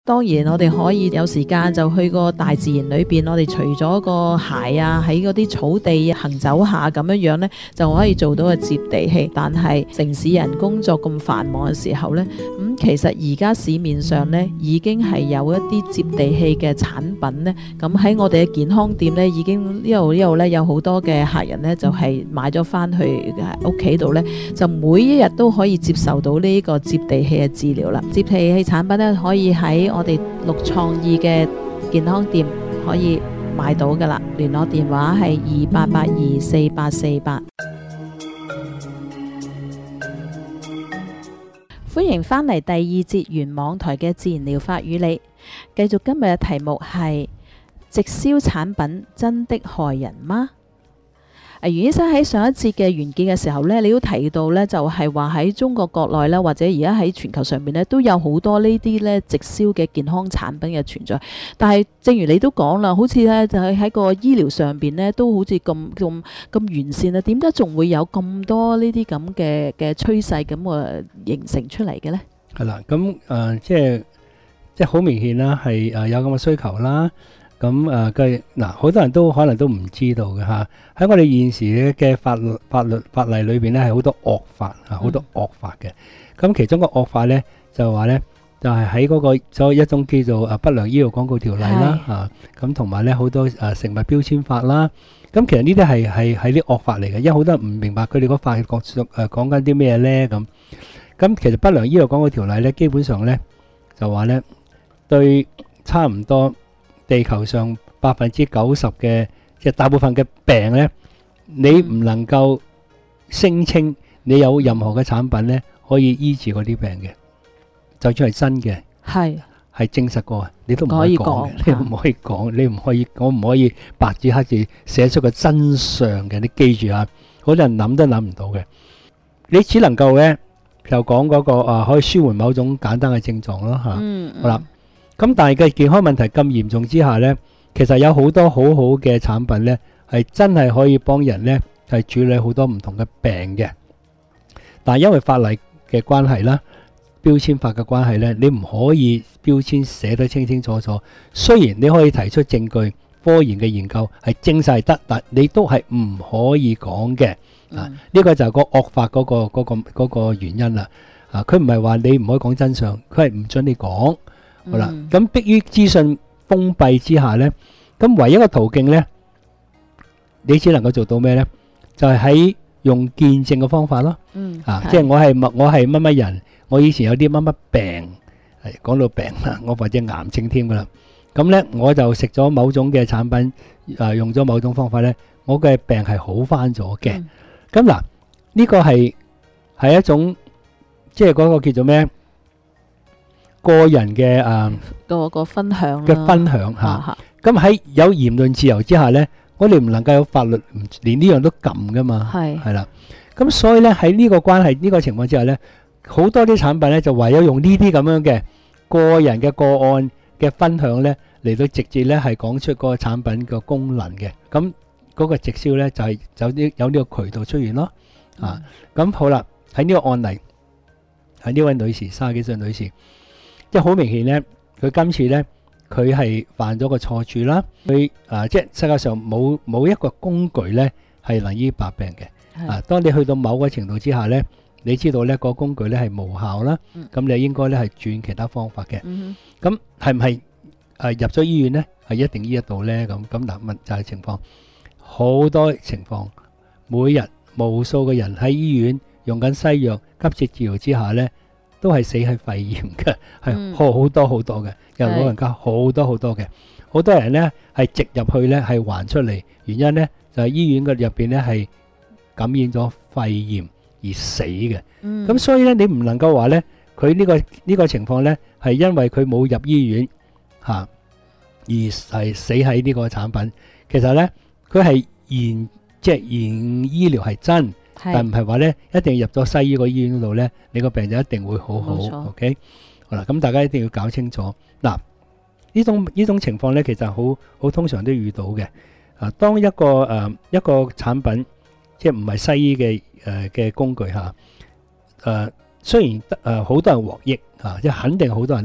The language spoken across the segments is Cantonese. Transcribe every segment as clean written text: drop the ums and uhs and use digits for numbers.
當然我哋可以有時間就去個大自然裏邊，我哋除咗個鞋啊，喺嗰啲草地行走下咁樣呢，就可以做到個接地氣。但係城市人工作咁繁忙嘅時候呢，其實而家市面上呢已經係有一啲接地氣嘅產品呢。咁喺我哋嘅健康店呢，已經一路呢有好多嘅客人呢，就係買咗翻去屋企度呢，就每一日都可以接受到呢個接地氣嘅治療啦。接地氣產品呢，可以喺我哋綠創意嘅健康店可以買到噶啦，聯絡電話係28824848。歡迎返嚟第二節原網台嘅自然療法與你，繼續今日嘅題目係直銷產品真的害人嗎？袁醫生喺上一節嘅完結嘅時候呢，你都提到呢，就係話喺中國國內呢，或者而家喺全球上面呢，都有好多呢啲呢直銷嘅健康產品嘅存在。但係正如你都講啦，好似呢就係喺個醫療上邊呢，都好似咁完善啊，點解仲會有咁多呢啲咁嘅趨勢咁形成出嚟嘅呢？ 係啦，咁即係好明顯啦，係有咁嘅需求啦。咁好多人都可能都唔知道嘅嚇。喺我哋現時嘅法例裏邊咧，係好多惡法啊，好多惡法嘅。咁其中個惡法咧就話咧，就係喺嗰個所謂一種叫做不良醫療廣告條例啦嚇。咁同埋咧好多食物標籤法啦。咁其實呢啲係啲惡法嚟嘅，因為好多人唔明白佢哋個法講緊啲咩咧咁。咁其實不良醫療廣告條例咧，基本上咧就話咧對差唔多地球上90%嘅即係大部分嘅病咧，你唔能夠聲稱你有任何嘅產品咧可以醫治嗰啲病嘅，就算係真嘅，係證實過，你都唔可以講嘅，你唔可以講，你唔可以，我唔可以白紙黑字寫出個真相嘅，你記住啊，好多人諗都諗唔到嘅，你只能夠咧就講嗰個可以舒緩某種簡單嘅症狀咯嚇，好啦。咁但係嘅健康問題咁嚴重之下呢，其實有好多好好嘅產品呢，係真係可以幫人呢，係處理好多唔同嘅病嘅。但係因為法例嘅關係啦，標籤法嘅關係呢，你唔可以標籤寫得清清楚楚。雖然你可以提出證據、科研嘅研究係證實得，但你都係唔可以講嘅。呢個就係個惡法嗰個原因啦。佢唔係話你唔可以講真相，佢係唔准你講。好啦，咁迫於資訊封閉之下呢，咁唯一個途徑呢，你只能夠做到咩呢？就係喺用見證嘅方法咯。即係我係乜乜人，我以前有啲乜乜病，講到病啦，我或者癌症添噶啦。咁呢，我就食咗某種嘅產品，用咗某種方法呢，我嘅病係好翻咗嘅。咁嗱，呢個係一種即係嗰個叫做咩？個人嘅個分享嘅分享嚇，咁喺有言論自由之下呢，我哋唔能夠有法律連呢樣都禁噶嘛，係啦。咁所以呢，喺呢個關係呢個情況之下呢，好多啲產品呢就唯有用呢啲咁樣嘅個人嘅個案嘅分享呢嚟到直接呢係講出個產品嘅功能嘅。咁嗰個直銷呢就係有呢個渠道出現咯。咁好啦，喺呢個案例係呢位女士30幾歲女士。即係好明顯咧，佢今次咧，佢係犯咗個錯處啦。佢即係世界上冇一個工具咧係能醫百病嘅。當你去到某個程度之下咧，你知道咧個工具咧係無效啦。咁你應該咧係轉其他方法嘅。咁係唔係入咗醫院咧係一定醫得到咧？咁嗱，問就係情況，好多情況，每日無數嘅人喺醫院用緊西藥急切治療之下咧，都係死喺肺炎嘅，係好多好多嘅，有老人家好多好多嘅，好多人咧係直入去咧係還出嚟，原因咧就係醫院嘅入邊咧係感染咗肺炎而死嘅。咁所以咧你唔能夠話咧佢呢個情況咧係因為佢冇入醫院而係死喺呢個產品。其實咧佢係現醫療係真。但唔係話咧，一定入咗西醫個醫院嗰度咧，你個病就一定會好好。OK， 好啦，咁大家一定要搞清楚。嗱，呢種情況咧，其實好通常都遇到嘅。當一個產品即係唔係西醫嘅工具嚇，雖然好多人獲益即係肯定好多人咧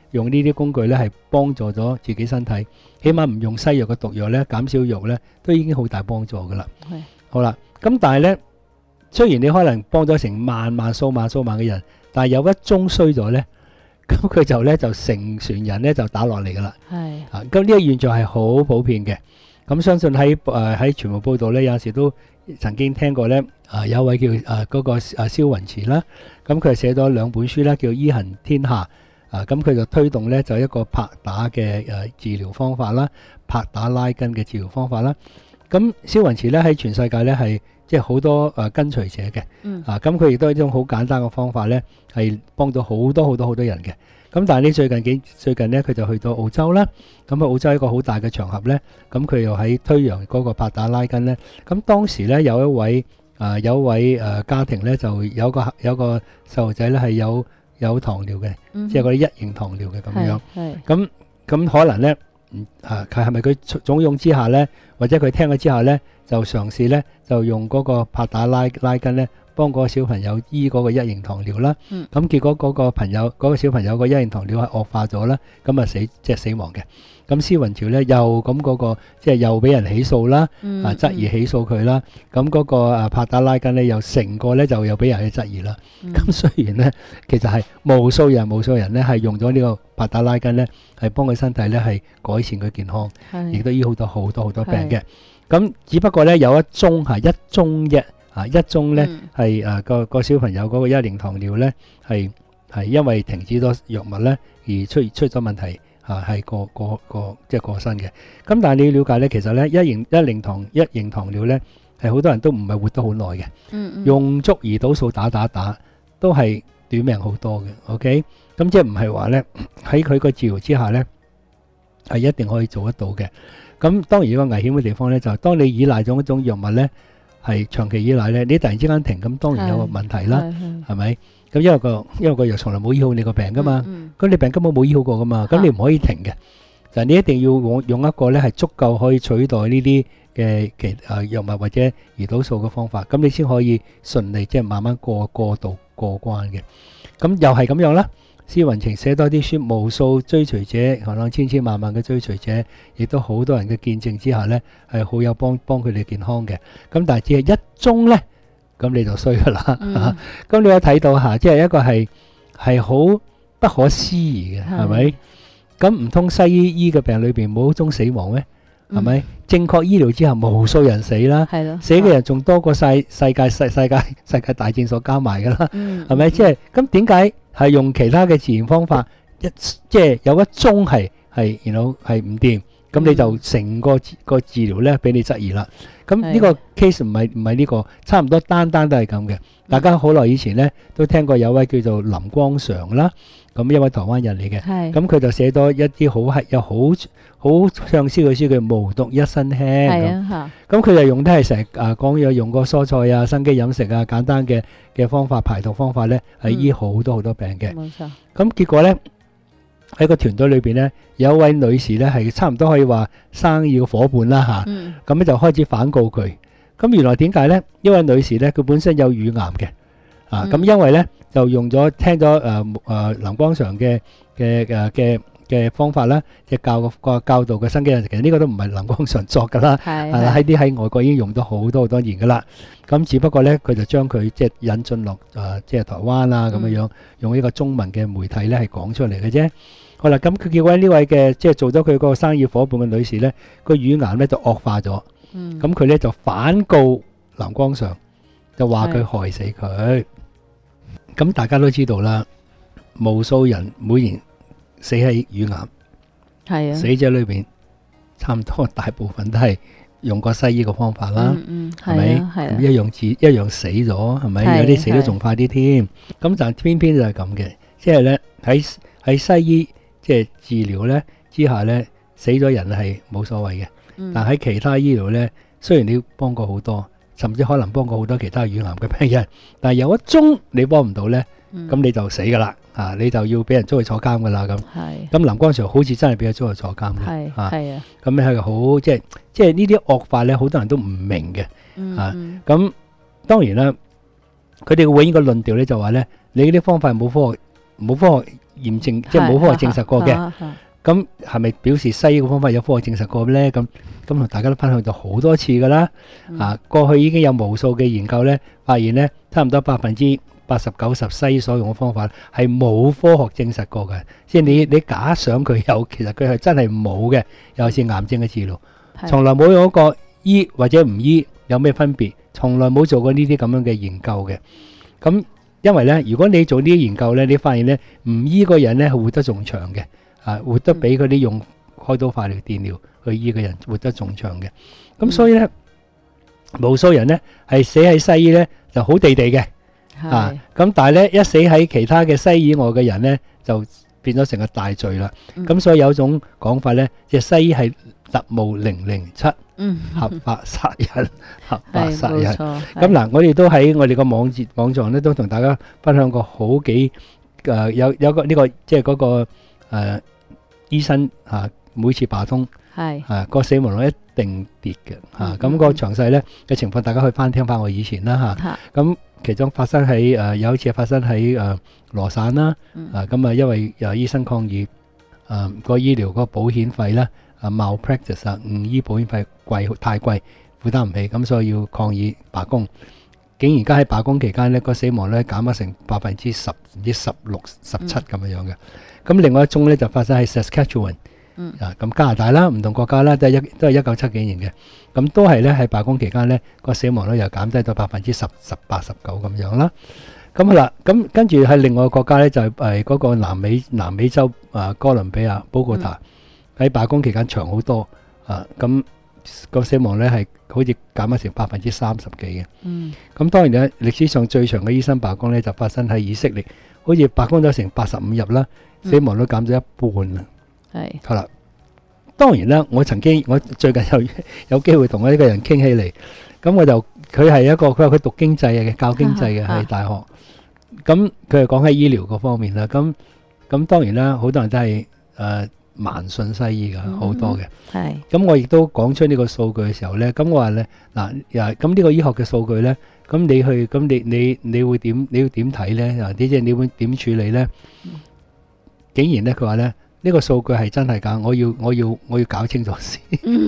用呢啲工具咧係幫助咗自己身體，起碼唔用西藥嘅毒藥咧，減少肉咧，都已經好大幫助噶啦。 係好啦，咁但係咧，雖然你可能幫咗成數萬嘅人，但係有一宗衰咗咧，咁佢就成船人咧就打落嚟噶啦。 係啊，咁呢個現象係好普遍嘅。咁相信喺傳媒報道咧，有陣時都曾經聽過咧，有一位叫嗰個蕭雲池啦，咁佢寫咗2本書啦，叫《醫行天下》。咁佢就推動咧就一個拍打嘅治療方法啦，拍打拉筋嘅治療方法啦。咁蕭雲池咧喺全世界咧係即係好多跟隨者嘅。咁佢亦都係一種好簡單嘅方法咧，係幫到好多人嘅。咁但係呢最近咧佢就去到澳洲啦。咁澳洲一個好大嘅場合咧，咁佢又喺推揚嗰個拍打拉筋咧。咁當時咧有一位家庭咧就有個細路仔咧係有糖尿嘅，即係嗰啲一型糖尿嘅咁樣。咁可能咧，佢係咪佢慫恿之下咧，或者佢聽咗之下咧，就嘗試咧就用嗰個拍打拉筋咧，幫嗰個小朋友醫嗰個一型糖尿啦。咁結果嗰個小朋友個一型糖尿係惡化咗啦，咁啊死亡嘅。咁蕭雲潮咧又咁嗰個即係又俾人起訴啦，質疑起訴佢啦。咁嗰個拍打拉筋咧又成個咧就又俾人去質疑啦。咁雖然咧其實係無數人咧係用咗呢個拍打拉筋咧係幫佢身體咧係改善佢健康，亦都醫好多病嘅。咁只不過咧有一宗啫，一宗咧係個小朋友嗰個一型糖尿咧係因為停止咗藥物咧而出咗問題。係即係過身嘅。咁但係你要了解咧，其實咧一型糖尿咧係好多人都唔係活得好耐嘅。用足胰島素打都係短命好多嘅。OK，咁即係唔係話咧喺佢個治療之下咧係一定可以做得到嘅。咁當然個危險嘅地方咧就係當你依賴咗一種藥物咧係長期依賴咧，你突然之間停，咁當然有個問題啦，係咪？咁因為個藥從來冇醫好你個病噶嘛，咁你病根本冇醫好過噶嘛，咁你唔可以停嘅，就係你一定要用一個咧係足夠可以取代呢啲嘅藥物或者胰島素嘅方法，咁你先可以順利即係慢慢過渡過關嘅。咁又係咁樣啦，蕭雲晴寫多啲書，無數追隨者，可能千萬嘅追隨者，亦都好多人嘅見證之下咧，係好有幫佢哋健康嘅。咁但係只係一宗咧。咁你就衰噶啦，咁你有睇到嚇，即係一個係好不可思議嘅，係咪？咁唔通西醫嘅病裏邊冇一宗死亡咩？係咪？正確醫療之後，無數人死啦，死嘅人仲多過世界大戰所加埋噶啦，係咪？即係咁點解係用其他嘅自然方法即係有一宗係然後係唔掂？咁你就成個治療咧俾你質疑啦。咁呢個 case 唔係呢個，差唔多單都係咁嘅。大家好耐以前咧都聽過有位叫做林光常啦，咁一位台灣人嚟嘅。咁佢就寫咗一啲好暢銷嘅書，叫《無毒一身輕》。咁佢就用得係成日講嘢，用個蔬菜啊、生機飲食啊、簡單嘅方法排毒方法咧，係醫好多病嘅。冇錯。咁結果咧，喺個團隊裏邊咧，有一位女士咧係差唔多可以話生意嘅夥伴啦嚇，咁咧就開始反告佢。咁原來點解咧？呢位女士咧，佢本身有乳癌嘅，咁因為咧就用咗聽咗林光常嘅方法啦，即係教導嘅生機飲食，其實呢個都唔係林光常作噶啦，喺外國已經用咗好多年噶啦。咁只不過咧，佢就將佢即係引進落即係台灣啊咁樣，用呢個中文嘅媒體咧係講出嚟嘅啫。好啦，咁佢叫位呢位嘅即係做咗佢個生意夥伴嘅女士咧，個乳癌咧就惡化咗。咁佢咧就反告林光常，就話佢害死佢。咁大家都知道啦，無數人每年死喺乳癌，死者裏邊差唔多大部分都係用過西醫嘅方法啦，係咪？一樣死咗，係咪？有啲死得仲快啲添。咁但偏偏就係咁嘅，即係咧喺西醫即係治療咧之下咧，死咗人係冇所謂嘅。但喺其他醫療咧，雖然你幫過好多，甚至可能幫過好多其他乳癌嘅病人，但係有一宗你幫唔到咧，咁你就死噶啦，你就要俾人捉去坐監噶啦咁。咁林光常好似真係俾佢捉去坐監嘅，咁你係好即係呢啲惡法咧，好多人都唔明嘅，咁當然啦，佢哋永遠個論調咧就話咧，你呢啲方法冇科學驗證，即係冇科學證實過嘅。咁係咪表示西醫嘅方法有科學證實過咧？咁同大家都分享咗好多次㗎啦。過去已經有無數嘅研究咧，發現咧差唔多80%-90%西醫所用嘅方法係冇科學證實過嘅。即係你假想佢有，其實佢係真係冇嘅。尤其是癌症嘅治療，從來冇用過醫或者唔醫有咩分別，從來冇做過呢啲咁樣嘅研究嘅。咁因為咧，如果你做呢啲研究咧，你發現咧唔醫個人咧係活得仲長嘅。活得比嗰啲用開刀化療、電療去醫嘅人活得仲長嘅。咁所以咧，無數人咧係死喺西醫咧就好地地嘅。咁但係咧一死喺其他嘅西醫以外嘅人咧就變咗成個大罪啦。咁所以有一種講法咧，即係西醫係特務007，合法殺人，合法殺人。咁嗱，我哋都喺我哋個網站咧都同大家分享過好幾有個呢個即係嗰個醫生每次罷工個死亡率一定跌嘅咁個詳細咧嘅情況，大家可以翻聽翻我以前啦咁其中發生喺有一次發生喺羅省啦咁因為醫生抗議個醫療個保險費咧malpractice 誤醫保險費貴太貴負擔唔起，咁所以要抗議罷工。竟然而家喺罷工期間咧個死亡率減咗成10%唔知16、17咁樣嘅。咁另外一宗咧就發生喺 Saskatchewan，咁加拿大啦，唔同國家啦，都係1970幾年嘅，咁都係咧喺罷工期間咧個死亡率又減低到10%、18、19咁樣啦。咁好啦，咁跟住喺另外一個國家咧就係嗰個南美洲哥倫比亞波哥大喺罷工期間長好多咁個死亡率係好似減咗成30%幾嘅。咁當然咧歷史上最長嘅醫生罷工咧就發生喺以色列，好似罷工咗成85日啦。死亡率減咗一半啦，好啦。當然啦，我最近有機會同我呢個人傾起嚟，咁佢係佢話佢讀經濟嘅，教經濟嘅喺大學。咁佢係講喺醫療嗰方面啦。咁當然啦，好多人都係盲信西醫㗎，好多嘅。咁我亦都講出呢個數據嘅時候咧，咁我話咧咁呢個醫學嘅數據咧，咁你會你要點睇咧？你會點處理咧？竟然咧，佢話咧呢個數據係真係假？我要搞清楚先。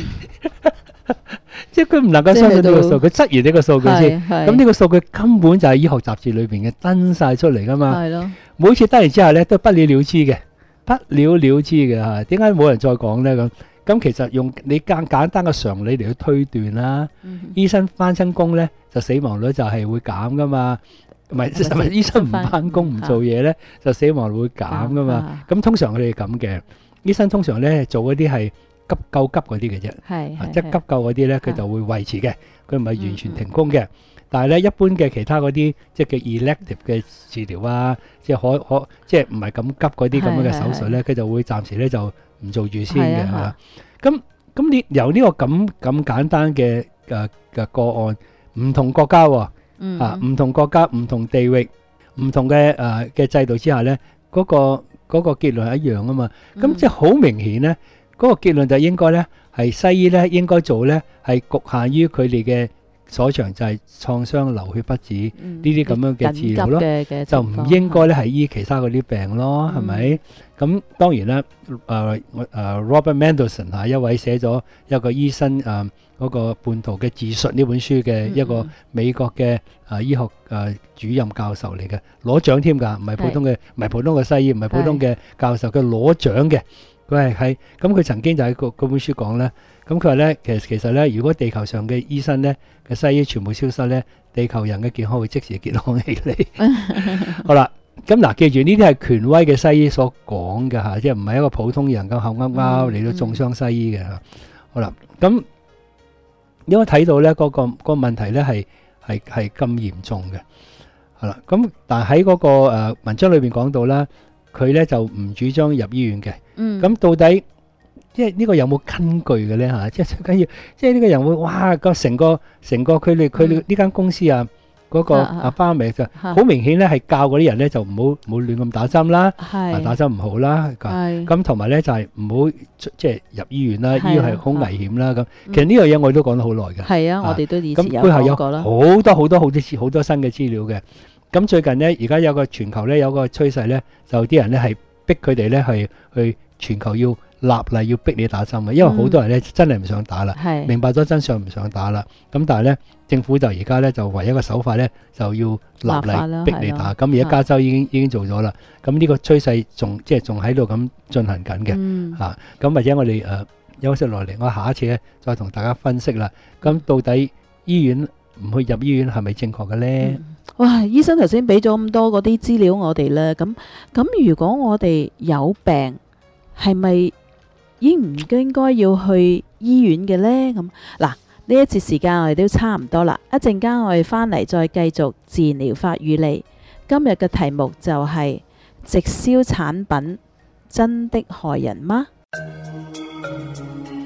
即係佢唔能夠相信呢個數據，質疑呢個數據先。咁呢個數據根本就係醫學雜誌裏邊嘅登晒出嚟噶嘛。每次登完之後咧，都不了了之嘅，嚇。點解冇人再講咧？咁其實用你簡單嘅常理嚟去推斷啦。醫生翻親工咧，就死亡率就係會減噶嘛。唔係醫生唔翻工唔做嘢咧，就死亡率會減噶嘛。咁通常佢哋咁嘅，醫生通常咧做嗰啲係救急嗰啲嘅啫，即係急救嗰啲咧佢就會維持嘅，佢唔係完全停工嘅。但係咧一般嘅其他嗰啲即係叫 elective 嘅治療啊，即係即係唔係咁急嗰啲咁樣嘅手術咧，佢就會暫時咧就唔做住先嘅嚇。咁你由呢個咁簡單嘅個案，唔同國家喎。唔同國家、唔同地域、唔同嘅制度之下咧，嗰個結論係一樣啊嘛。咁即係好明顯咧，嗰個結論就應該咧係西醫咧應該做咧係局限於佢哋嘅所長，就係創傷、流血不止呢啲咁樣嘅治療咯，就唔應該咧係醫其他嗰啲病咯，係咪？咁當然啦，Robert Mendelsohn 一位寫咗一個醫生嗰個叛徒嘅自述呢本書嘅一個美國嘅醫學主任教授嚟嘅，攞獎添㗎，唔係普通嘅西醫，唔係普通嘅教授，佢攞獎嘅。佢係咁，佢曾經就喺嗰本書講咧，咁佢話咧其實咧，如果地球上嘅醫生咧嘅西醫全部消失咧，地球人嘅健康會即時健康起嚟。好啦，咁嗱，記住呢啲係權威嘅西醫所講嘅嚇，即係唔係一個普通人咁口啱啱嚟到中傷西醫嘅嚇。好啦，咁因為睇到咧嗰個問題咧係咁嚴重嘅，係啦。咁但係喺嗰個文章裏邊講到啦，佢咧就唔主張入醫院嘅。咁到底即係呢個有冇根據嘅咧嚇？即係最緊要，即係呢個人會哇個成個佢哋呢間公司啊嗰個花名就好明顯咧係教嗰啲人咧就唔好亂咁打針啦，打針唔好啦。咁同埋咧就係唔好即係入醫院啦，醫院係好危險啦。咁其實呢樣嘢我哋都講得好耐嘅。係啊，我哋都以前有講過啦。好多新嘅資料嘅。咁最近咧，而家有個全球咧有個趨勢咧，就啲人咧係逼佢哋咧去全球要立例要逼你打針嘅，因為好多人咧真係唔想打啦，明白咗真相唔想打啦。咁但係咧政府就而家咧就唯一個手法咧就要立例逼你打。咁而家加州已經做咗啦。咁呢個趨勢仲喺度咁進行緊嘅嚇。咁或者我哋休息落嚟，我下一次咧再同大家分析啦。咁到底醫院唔去入醫院係咪正確嘅呢？ 哇！醫生頭先俾咗咁多嗰啲資料我哋咧，咁如果我哋有病，係咪應唔應該要去醫院嘅呢？咁嗱，呢一節時間我哋都差唔多啦，一陣間我哋翻嚟再繼續自然療法與你。今日嘅題目就係直銷產品真的害人嗎？